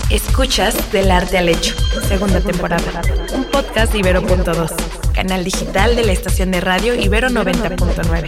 Escuchas Del Arte al Hecho, segunda temporada. Un podcast de Ibero.2, canal digital de la estación de radio Ibero 90.9.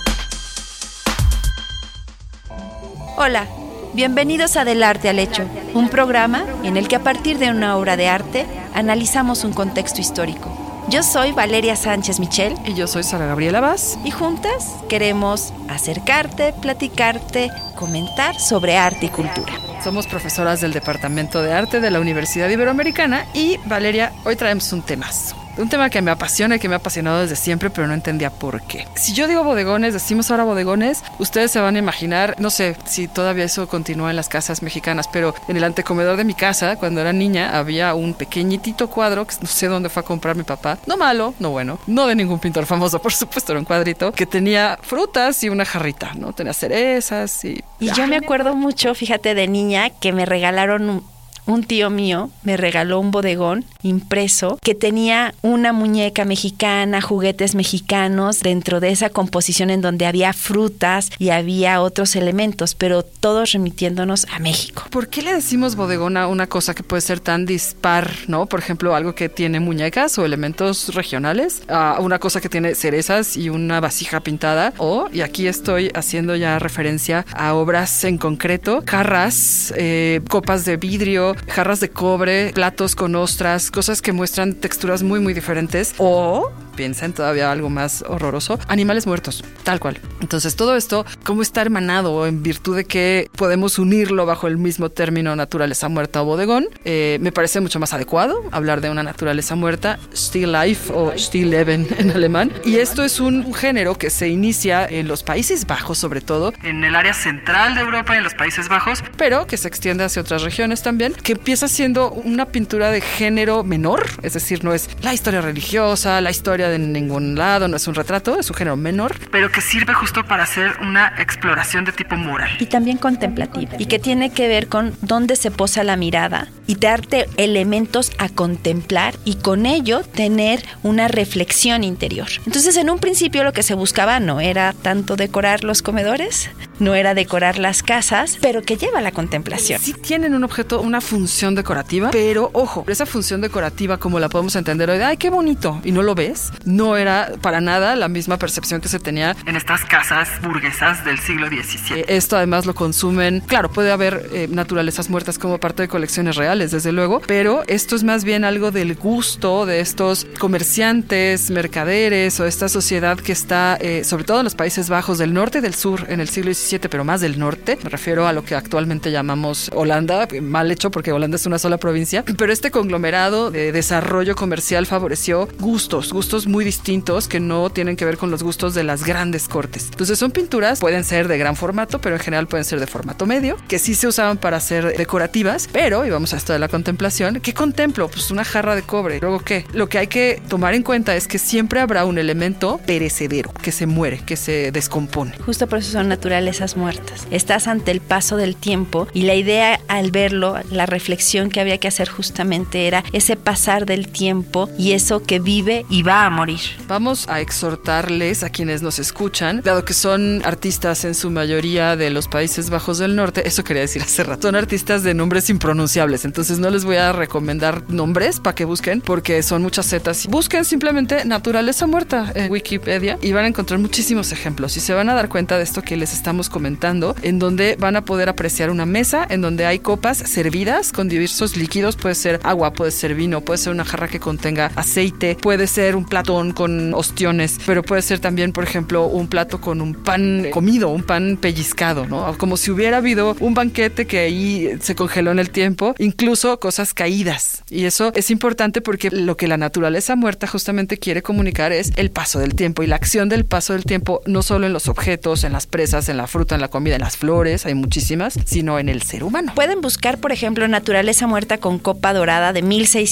Hola, bienvenidos a Del Arte al Hecho, un programa en el que a partir de una obra de arte analizamos un contexto histórico. Yo soy Valeria Sánchez Michel. Y yo soy Sara Gabriela Vaz. Y juntas queremos acercarte, platicarte, comentar sobre arte y cultura. Somos profesoras del Departamento de Arte de la Universidad Iberoamericana y, Valeria, hoy traemos un temazo. Un tema que me apasiona y que me ha apasionado desde siempre, pero no entendía por qué. Si yo digo bodegones, decimos ahora bodegones, ustedes se van a imaginar, no sé si todavía eso continúa en las casas mexicanas, pero en el antecomedor de mi casa, cuando era niña, había un pequeñitito cuadro, que no sé dónde fue a comprar mi papá. No malo, no bueno, no de ningún pintor famoso, por supuesto, era un cuadrito, que tenía frutas y una jarrita, ¿no? Tenía cerezas y... Y yo me acuerdo mucho, fíjate, de niña, que me regalaron un tío mío me regaló un bodegón impreso que tenía una muñeca mexicana, juguetes mexicanos dentro de esa composición en donde había frutas y había otros elementos, pero todos remitiéndonos a México. ¿Por qué le decimos bodegón a una cosa que puede ser tan dispar, ¿no? Por ejemplo, algo que tiene muñecas o elementos regionales, a una cosa que tiene cerezas y una vasija pintada, y aquí estoy haciendo ya referencia a obras en concreto, jarras, copas de vidrio, jarras de cobre, platos con ostras, cosas que muestran texturas muy muy diferentes, o piensan todavía algo más horroroso, animales muertos, tal cual. Entonces todo esto, ¿cómo está hermanado en virtud de que podemos unirlo bajo el mismo término naturaleza muerta o bodegón? Me parece mucho más adecuado hablar de una naturaleza muerta, Stilllife o Stillleben en alemán, y esto es un género que se inicia en los Países Bajos, sobre todo en el área central de Europa y en los Países Bajos, pero que se extiende hacia otras regiones también, que empieza siendo una pintura de género menor, es decir, no es la historia religiosa, la historia de ningún lado, no es un retrato, es un género menor, pero que sirve justo para hacer una exploración de tipo moral. Y también contemplativa, y que tiene que ver con dónde se posa la mirada y darte elementos a contemplar y con ello tener una reflexión interior. Entonces, en un principio lo que se buscaba no era tanto decorar los comedores, no era decorar las casas, pero que lleva a la contemplación. Sí tienen un objeto, una función decorativa, pero ojo, esa función decorativa como la podemos entender hoy, ¡ay, qué bonito! Y no lo ves, no era para nada la misma percepción que se tenía en estas casas burguesas del siglo XVII. Esto además lo consumen, claro, puede haber naturalezas muertas como parte de colecciones reales, desde luego, pero esto es más bien algo del gusto de estos comerciantes, mercaderes o esta sociedad que está, sobre todo en los Países Bajos del norte y del sur en el siglo XVII, pero más del norte, me refiero a lo que actualmente llamamos Holanda, mal hecho porque Holanda es una sola provincia, pero este conglomerado de desarrollo comercial favoreció gustos muy distintos que no tienen que ver con los gustos de las grandes cortes. Entonces son pinturas, pueden ser de gran formato, pero en general pueden ser de formato medio, que sí se usaban para ser decorativas, pero, y vamos a esto de la contemplación, ¿qué contemplo? Pues una jarra de cobre. ¿Luego qué? Lo que hay que tomar en cuenta es que siempre habrá un elemento perecedero, que se muere, que se descompone. Justo por eso son naturalezas muertas. Estás ante el paso del tiempo y la idea al verlo, la reflexión que había que hacer justamente era ese pasar del tiempo y eso que vive y va a morir. Vamos a exhortarles a quienes nos escuchan, dado que son artistas en su mayoría de los Países Bajos del Norte, eso quería decir hace rato, son artistas de nombres impronunciables, entonces no les voy a recomendar nombres para que busquen, porque son muchas zetas. Busquen simplemente naturaleza muerta en Wikipedia y van a encontrar muchísimos ejemplos y se van a dar cuenta de esto que les estamos comentando, en donde van a poder apreciar una mesa en donde hay copas servidas con diversos líquidos, puede ser agua, puede ser vino, puede ser una jarra que contenga aceite, puede ser un platón con ostiones, pero puede ser también, por ejemplo, un plato con un pan comido, un pan pellizcado, ¿no? Como si hubiera habido un banquete que ahí se congeló en el tiempo, incluso cosas caídas. Y eso es importante porque lo que la naturaleza muerta justamente quiere comunicar es el paso del tiempo y la acción del paso del tiempo, no solo en los objetos, en las presas, en la fruta, en la comida, en las flores, hay muchísimas, sino en el ser humano. Pueden buscar, por ejemplo, naturaleza muerta con copa dorada de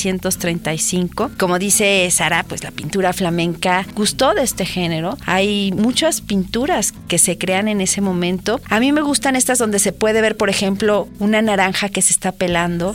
1635. Como dice Sara, pues la pintura flamenca gustó de este género. Hay muchas pinturas que se crean en ese momento. A mí me gustan estas donde se puede ver, por ejemplo, una naranja que se está pelando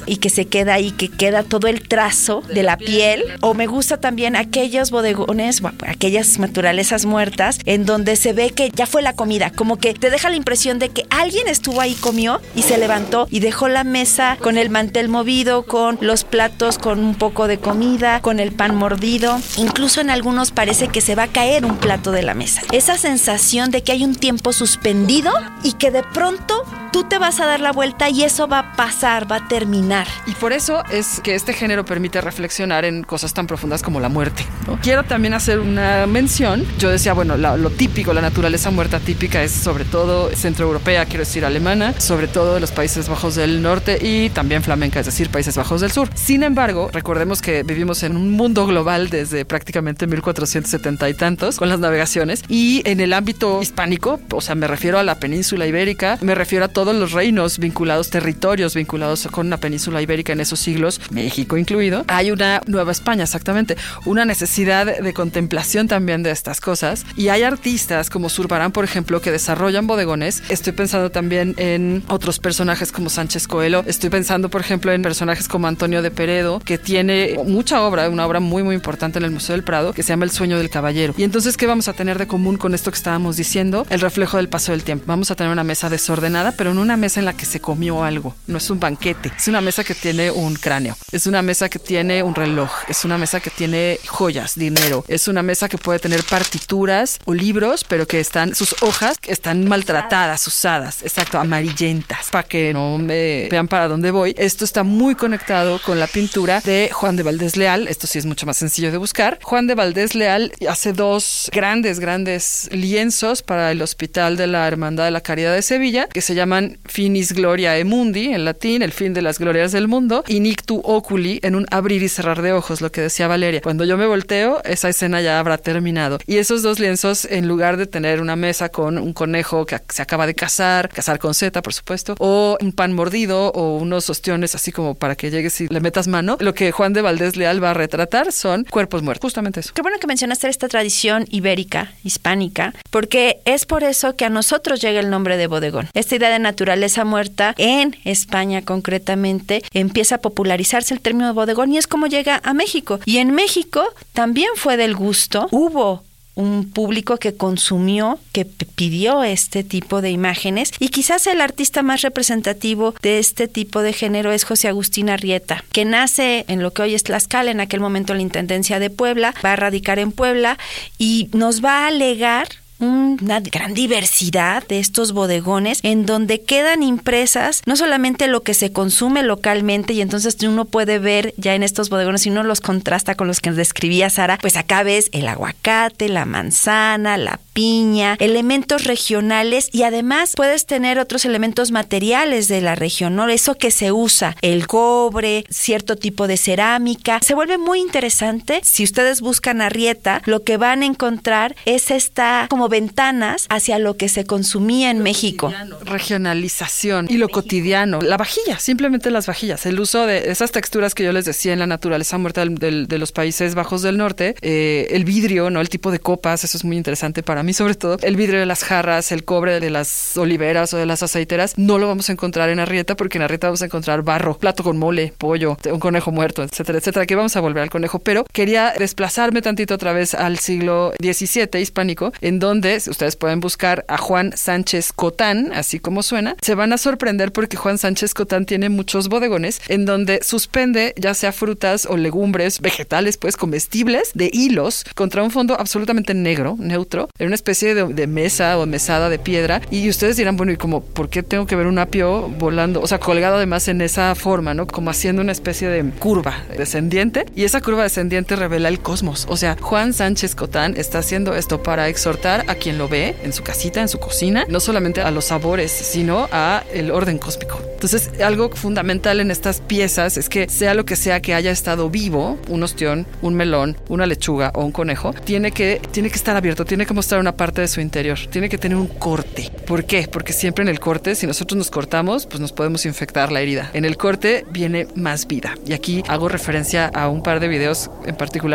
y que se queda ahí, que queda todo el trazo de la piel. O me gusta también aquellos bodegones, aquellas naturalezas muertas en donde se ve que ya fue la comida, como que te deja la impresión de que alguien estuvo ahí, comió y se levantó y dejó la mesa con el mantel movido, con los platos, con un poco de comida, con el pan mordido. Incluso en algunos parece que se va a caer un plato de la mesa. Esa sensación de que hay un tiempo suspendido y que de pronto tú te vas a dar la vuelta y eso va a pasar, va a terminar. Y por eso es que este género permite reflexionar en cosas tan profundas como la muerte, ¿no? Quiero también hacer una mención. Yo decía, bueno, lo típico, la naturaleza muerta típica es sobre todo centroeuropea, quiero decir alemana, sobre todo de los Países Bajos del Norte y también flamenca, es decir, Países Bajos del Sur. Sin embargo, recordemos que vivimos en un mundo global desde prácticamente 1470 y tantos con las navegaciones, y en el ámbito hispánico, o sea, me refiero a la península ibérica, me refiero a todos los reinos vinculados, territorios vinculados con la península ibérica en esos siglos, México incluido. Hay una Nueva España, exactamente, una necesidad de contemplación también de estas cosas, y hay artistas como Zurbarán, por ejemplo, que desarrollan bodegones. Estoy pensando también en otros personajes como Sánchez Coelho, estoy pensando, por ejemplo, en personajes como Antonio de Peredo, que tiene mucha obra, una obra muy muy importante en el Museo del Prado, que se llama El sueño del caballero. Y entonces, ¿qué vamos a tener de común con esto que estábamos diciendo? El reflejo del paso del tiempo. Vamos a tener una mesa desordenada, pero no una mesa en la que se comió algo, no es un banquete, es una mesa que tiene un cráneo, es una mesa que tiene un reloj, es una mesa que tiene joyas, dinero, es una mesa que puede tener partituras o libros, pero que sus hojas están maltratadas, usadas, exacto, amarillentas, para que no me vean para dónde voy. Esto está muy conectado con la pintura de Juan de Valdés Leal. Esto sí es mucho más sencillo de buscar. Juan de Valdés Leal hace dos grandes lienzos para el Hospital de la Hermandad de la Caridad de Sevilla, que se llaman Finis Gloriae Mundi, en latín, el fin de las glorias del mundo, y Nictu Oculi, en un abrir y cerrar de ojos, lo que decía Valeria. Cuando yo me volteo, esa escena ya habrá terminado. Y esos dos lienzos, en lugar de tener una mesa con un conejo que se acaba de cazar con Z, por supuesto, o un pan mordido, o unos ostiones así como para que llegues y le metas mano, lo que Juan de Valdés Leal va a retratar son cuerpos muertos, justamente eso. Qué bueno que mencionaste esta tradición ibérica, hispánica, porque es por eso que a nosotros llega el nombre de bodegón. Esta idea de naturaleza muerta, en España concretamente, empieza a popularizarse el término bodegón y es como llega a México. Y en México también fue del gusto. Hubo un público que consumió, que pidió este tipo de imágenes, y quizás el artista más representativo de este tipo de género es José Agustín Arrieta, que nace en lo que hoy es Tlaxcala, en aquel momento la Intendencia de Puebla, va a radicar en Puebla y nos va a legar una gran diversidad de estos bodegones en donde quedan impresas no solamente lo que se consume localmente, y entonces uno puede ver ya en estos bodegones, si uno los contrasta con los que describía Sara, pues acá ves el aguacate, la manzana, la piña, elementos regionales, y además puedes tener otros elementos materiales de la región, ¿no? Eso que se usa, el cobre, cierto tipo de cerámica. Se vuelve muy interesante. Si ustedes buscan Arrieta, lo que van a encontrar es esta como ventanas hacia lo que se consumía en México. Regionalización y lo cotidiano. La vajilla, simplemente las vajillas. El uso de esas texturas que yo les decía en la naturaleza muerta de los Países Bajos del Norte. El vidrio, ¿no? El tipo de copas, eso es muy interesante para mí, sobre todo. El vidrio de las jarras, el cobre de las oliveras o de las aceiteras, no lo vamos a encontrar en Arrieta, porque en Arrieta vamos a encontrar barro, plato con mole, pollo, un conejo muerto, etcétera, etcétera. Aquí vamos a volver al conejo, pero quería desplazarme tantito otra vez al siglo XVII hispánico, en donde ustedes pueden buscar a Juan Sánchez Cotán, así como suena. Se van a sorprender porque Juan Sánchez Cotán tiene muchos bodegones en donde suspende ya sea frutas o legumbres, vegetales, pues comestibles, de hilos contra un fondo absolutamente negro, neutro, en una especie de mesa o mesada de piedra. Y ustedes dirán, bueno, ¿y como por qué tengo que ver un apio volando? O sea, colgado además en esa forma, ¿no? Como haciendo una especie de curva descendiente. Y esa curva descendiente revela el cosmos. O sea, Juan Sánchez Cotán está haciendo esto para exhortar a quien lo ve en su casita, en su cocina, no solamente a los sabores, sino a el orden cósmico. Entonces, algo fundamental en estas piezas es que sea lo que sea que haya estado vivo, un ostión, un melón, una lechuga o un conejo, tiene que estar abierto, tiene que mostrar una parte de su interior, tiene que tener un corte. ¿Por qué? Porque siempre en el corte, si nosotros nos cortamos, pues nos podemos infectar la herida. En el corte viene más vida. Y aquí hago referencia a un par de videos, en particular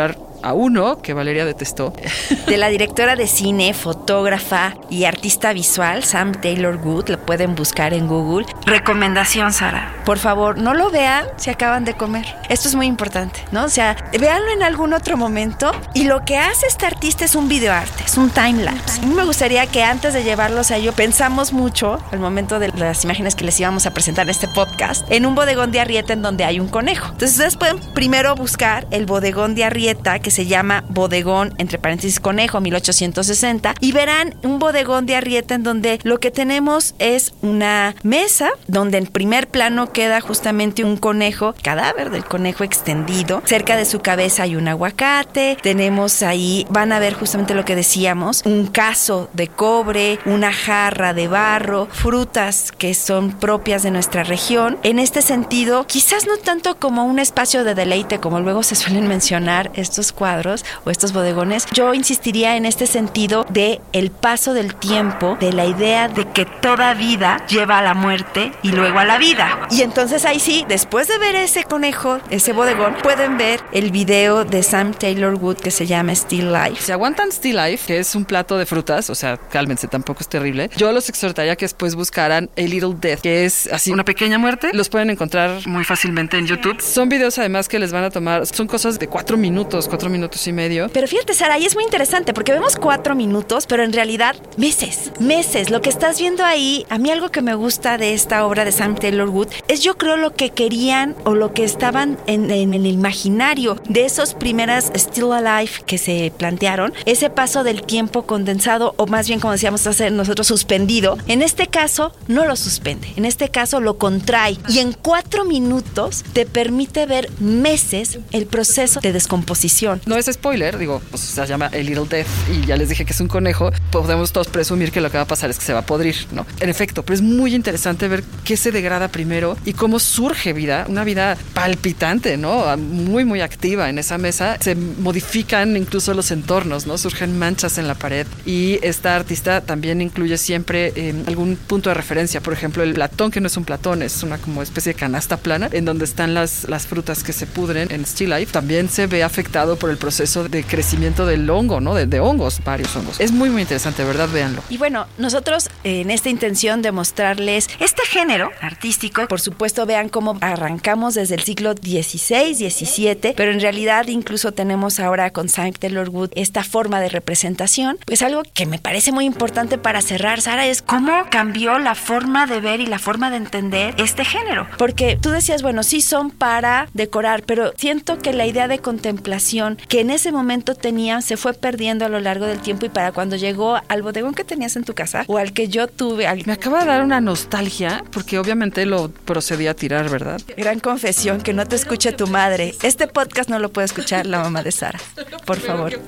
a uno que Valeria detestó. De la directora de cine, fotógrafa y artista visual, Sam Taylor Wood. Lo pueden buscar en Google. Recomendación, Sara. Por favor, no lo vean si acaban de comer. Esto es muy importante, ¿no? O sea, véanlo en algún otro momento. Y lo que hace este artista es un videoarte, es un timelapse. A mí me gustaría que antes de llevarlos a ello, pensamos mucho, al momento de las imágenes que les íbamos a presentar en este podcast, en un bodegón de Arrieta en donde hay un conejo. Entonces ustedes pueden primero buscar el bodegón de Arrieta, que se llama Bodegón, entre paréntesis, Conejo, 1860, y verán un bodegón de Arrieta en donde lo que tenemos es una mesa donde en primer plano queda justamente un conejo, cadáver del conejo extendido. Cerca de su cabeza hay un aguacate. Tenemos ahí, van a ver justamente lo que decíamos, un cazo de cobre, una jarra de barro, frutas que son propias de nuestra región. En este sentido, quizás no tanto como un espacio de deleite, como luego se suelen mencionar estos cuadros o estos bodegones. Yo insistiría en este sentido de el paso del tiempo, de la idea de que toda vida lleva a la muerte y luego a la vida. Y entonces ahí sí, después de ver ese conejo, ese bodegón, pueden ver el video de Sam Taylor Wood que se llama Still Life. Si aguantan Still Life, que es un plato de frutas, o sea, cálmense, tampoco es terrible, yo los exhortaría que después buscaran A Little Death, que es así una pequeña muerte. Los pueden encontrar muy fácilmente en YouTube. Son videos además que les van a tomar, son cosas de 4 minutos y medio. Pero fíjate, Sara, ahí es muy interesante porque vemos 4 minutos, pero en realidad meses. Lo que estás viendo ahí, a mí algo que me gusta de esta obra de Sam Taylor Wood es, yo creo, lo que querían o lo que estaban en el imaginario de esos primeras Still Alive que se plantearon, ese paso del tiempo condensado, o más bien, como decíamos hace nosotros, suspendido. En este caso no lo suspende, en este caso lo contrae, y en 4 minutos te permite ver meses el proceso de descomposición. No es spoiler, digo, pues se llama A Little Death y ya les dije que es un conejo. Podemos todos presumir que lo que va a pasar es que se va a podrir, ¿no? En efecto, pero es muy interesante ver qué se degrada primero y cómo surge vida, una vida palpitante, ¿no? Muy, muy activa en esa mesa. Se modifican incluso los entornos, ¿no? Surgen manchas en la pared, y esta artista también incluye siempre algún punto de referencia. Por ejemplo, el platón, que no es un platón, es una como especie de canasta plana en donde están las frutas que se pudren en Still Life. También se ve afectado por el proceso de crecimiento del hongo, ¿no? De hongos, varios hongos. Es muy, muy interesante, ¿verdad? Véanlo. Y bueno, nosotros en esta intención de mostrarles este género artístico, por supuesto, vean cómo arrancamos desde el siglo XVI, XVII, pero en realidad incluso tenemos ahora con Sam Taylor Wood esta forma de representación. Pues algo que me parece muy importante para cerrar, Sara, es cómo cambió la forma de ver y la forma de entender este género. Porque tú decías, bueno, sí son para decorar, pero siento que la idea de contemplación que en ese momento tenían se fue perdiendo a lo largo del tiempo, y para cuando llegó al bodegón que tenías en tu casa o al que yo tuve... Me acaba de dar una nostalgia porque obviamente lo procedí a tirar, ¿verdad? Gran confesión, que no te escuche tu madre. Este podcast no lo puede escuchar la mamá de Sara. Por favor.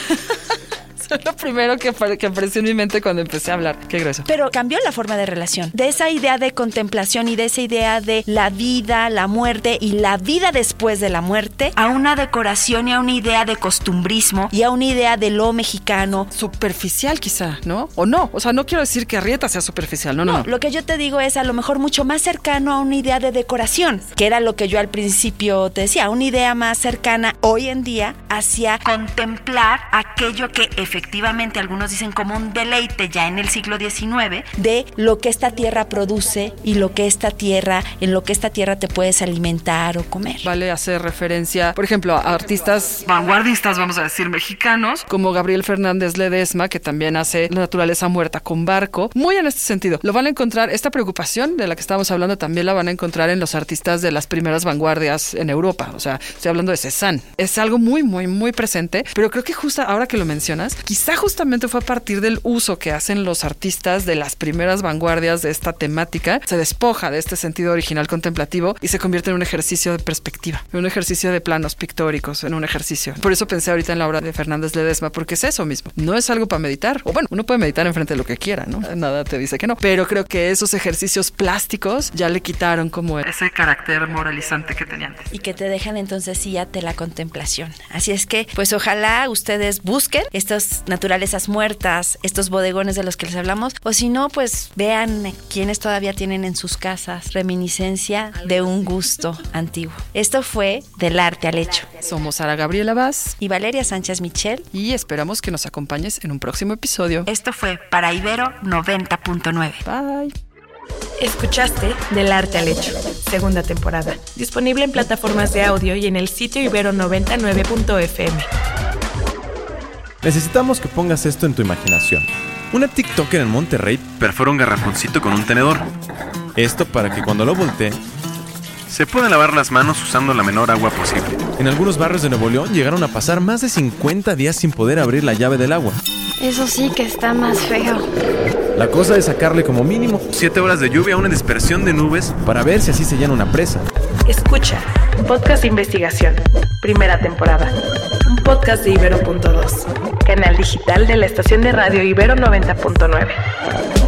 Lo primero que apareció en mi mente cuando empecé a hablar. Qué grueso. Pero cambió la forma de relación. De esa idea de contemplación y de esa idea de la vida, la muerte y la vida después de la muerte, a una decoración y a una idea de costumbrismo y a una idea de lo mexicano. Superficial quizá, ¿no? O no. O sea, no quiero decir que Arrieta sea superficial. No. Lo que yo te digo es a lo mejor mucho más cercano a una idea de decoración, que era lo que yo al principio te decía, una idea más cercana hoy en día hacia contemplar aquello que efectivamente algunos dicen como un deleite ya en el siglo XIX, de lo que esta tierra produce y lo que esta tierra, en lo que esta tierra te puedes alimentar o comer. Vale hacer referencia, por ejemplo, a artistas vanguardistas, vamos a decir, mexicanos, como Gabriel Fernández Ledesma, que también hace La naturaleza muerta con barco. Muy en este sentido. Lo van a encontrar, esta preocupación de la que estábamos hablando también la van a encontrar en los artistas de las primeras vanguardias en Europa. O sea, estoy hablando de Cézanne. Es algo muy, muy, muy presente, pero creo que justo ahora que lo mencionas, quizá justamente fue a partir del uso que hacen los artistas de las primeras vanguardias de esta temática, se despoja de este sentido original contemplativo y se convierte en un ejercicio de perspectiva, en un ejercicio de planos pictóricos, en un ejercicio. Por eso pensé ahorita en la obra de Fernández Ledesma, porque es eso mismo. No es algo para meditar, o bueno, uno puede meditar enfrente de lo que quiera, ¿no? Nada te dice que no. Pero creo que esos ejercicios plásticos ya le quitaron como ese carácter moralizante que tenía antes. Y que te dejan entonces sí ante la contemplación. Así es que, pues ojalá ustedes busquen estos estas naturalezas muertas, estos bodegones de los que les hablamos, o si no, pues vean quienes todavía tienen en sus casas reminiscencia de un gusto antiguo. Esto fue Del Arte al Hecho. Somos Sara Gabriela Vaz Y Valeria Sánchez Michel. y esperamos que nos acompañes en un próximo episodio. Esto fue para Ibero 90.9. Bye. Escuchaste Del Arte al Hecho, segunda temporada. Disponible en plataformas de audio y en el sitio ibero99.fm. Necesitamos que pongas esto en tu imaginación. Una TikToker en Monterrey perfora un garrafoncito con un tenedor. Esto para que cuando lo voltee, se puedan lavar las manos usando la menor agua posible. En algunos barrios de Nuevo León llegaron a pasar más de 50 días sin poder abrir la llave del agua. Eso sí que está más feo. La cosa es sacarle como mínimo 7 horas de lluvia a una dispersión de nubes para ver si así se llena una presa. Escucha, podcast de investigación, primera temporada. Un podcast de Ibero.2, canal digital de la estación de radio Ibero 90.9.